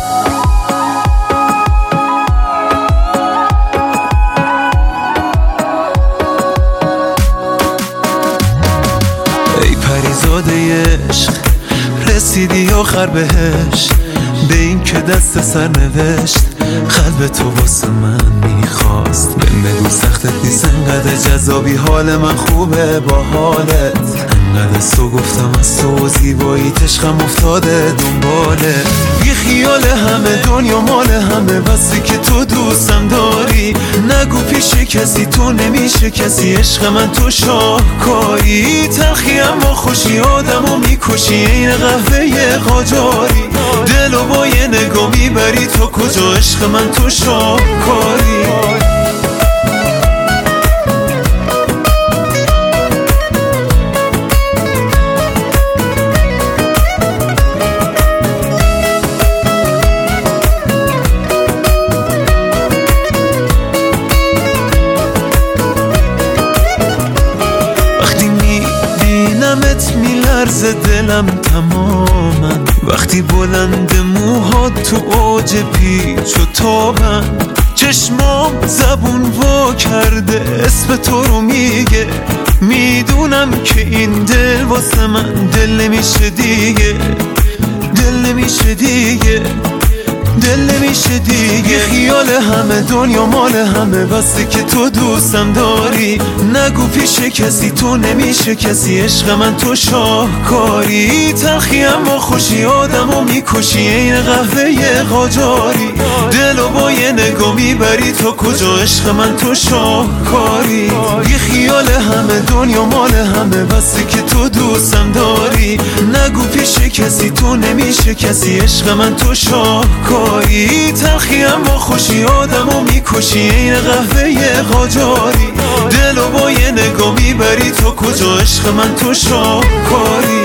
ای پریزاده عشق رسیدی آخر بهش، به این که دست سر نوشت قلب تو واسه من میخواست. بهم بگو سختت نیست انقدر جذابی، حال من خوبه با حالت، انقدر سو گفتم از تو زیباییت عشقم افتاده دنباله. بی خیال همه دنیا مال همه، بسی که تو دوستم داری، نگو پیش کسی تو نمیشه کسی، عشق من تو شاهکاری. تلخی اما خوشی آدمو میکشی، این قهوه قاجاری، دلو با یه نگاه میبری تو کجا، عشق من تو شاهکاری. وقتی میبینمت میلرزه دلم تماما، وقتی بلند موهات تو اوج پیچ و تابم، چشمام زبون وا کرده اسم تو رو میگه، میدونم که این دل واسه من دل نمیشه دیگه، دل نمیشه دیگه، دل نمیشه دیگه. خیال همه دنیا مال همه، بسته که تو دوستم داری، نگو پیش کسی تو نمیشه کسی، عشق من تو شاهکاری. تلخی اما خوشی آدمو میکشی، این قهوه قاجاری، دلو با یه نگاه میبری تو کجا، عشق من تو شاهکاری. بی خیال همه دنیا مال همه، بسته که تو دوستم داری، نگو پیش کسی تو نمیشه کسی، عشق من تو شاهکاری. تلخی اما خوشی آدمو میکشی، این قهوه قاجاری، دلو با یه نگاه میبری تو کجا، عشق من تو شاهکاری.